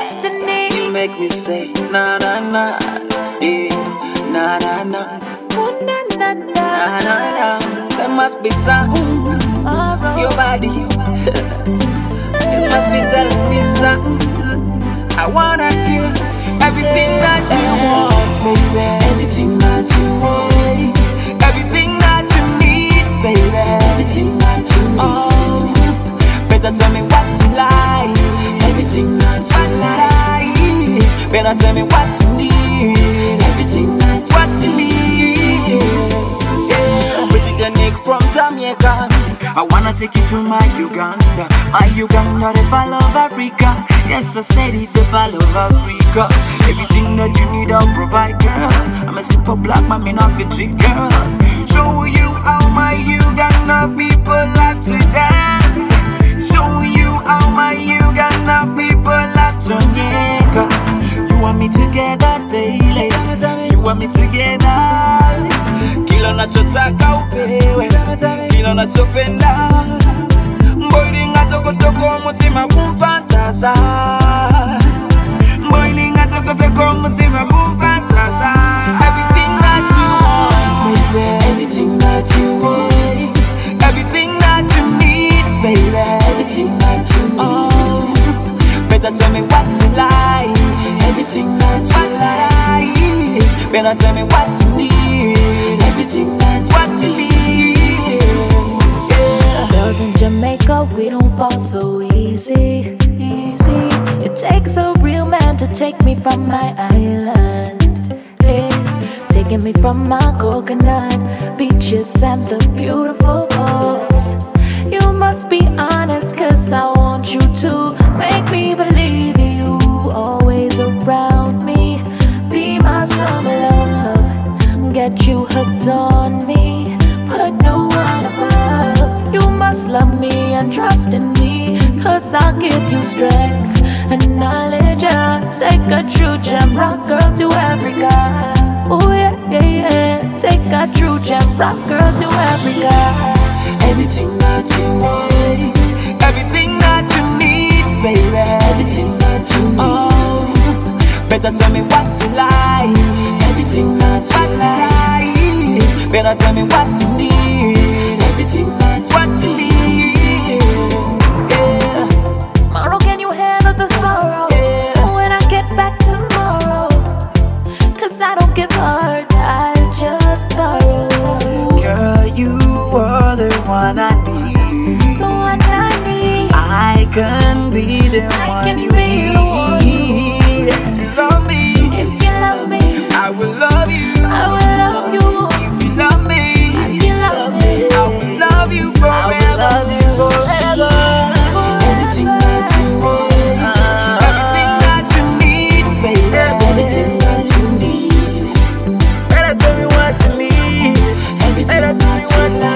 destiny. You make me say na na na, eh, na na na, Ooh, na na na. na na na. There must be something. Your body, you must be telling me something. I wanna hear everything that you want, baby. Everything that you want, everything that you need, baby. Everything that you need. Oh, better tell me what you like. Everything that you like. Better tell me what you need. Everything that you need. Yeah. Pretty the Nick from Jamaica. I wanna take you to my Uganda, the ball of Africa. Yes, I said it, the ball of Africa. Everything that you need, I'll provide, girl. I'm a simple black man, me not get trick, girl. Show you how my Uganda people like to dance. Show you how my Uganda people like to nigga. You want me together daily. You want me together. Kila nachotaka upewe, kila nachopenda. Mboilinga toko toko mutima kumfantaza. Mboilinga toko toko mutima kumfantaza. Everything that you want, baby. Everything that you want. Everything that you need, baby. Everything that you need. Oh, better tell me what you like. Everything that you like. Better tell me what you need. Everything that you need. Yeah. Girls in Jamaica, we don't fall so easy. It takes a real man to take me from my island. Hey, taking me from my coconut beaches and the beautiful falls. You must be honest, cause I want you to make me believe you always around me. Be my summer love, get you hooked on me, put no one above. You must love me and trust in me, cause I'll give you strength and knowledge. Take a true gem rock girl to Africa. Oh yeah, yeah, yeah. Take a true gem rock girl to Africa. Everything that you want, everything that you need, baby. Everything that you need. Oh, better tell me what you like. Everything that you like. Better tell me what you need. Everything that you need. Yeah. Tomorrow, can you handle the sorrow? Yeah. When I get back tomorrow, cause I don't give hard, I just borrow. Girl, you are the one I need. The one I need. I can be the I one can you be the one you need. If you love me, If you love me, I will love you. I will love you. If you love me, If you love me, I will love you forever. I will love you forever. Everything that you want, everything that you need, baby. Everything that you need. Better tell me what you need. Better tell me what you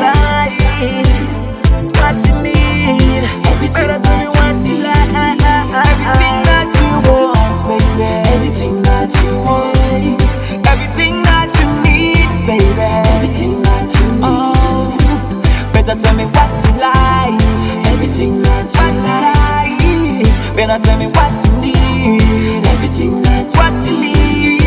like. What you need. Better tell me what you like. Everything that you want, baby. Everything that you want. Everything that you need, baby. Everything that you need. Oh, better tell me what you like. Everything that you like. Better tell me what you need. Everything that you need.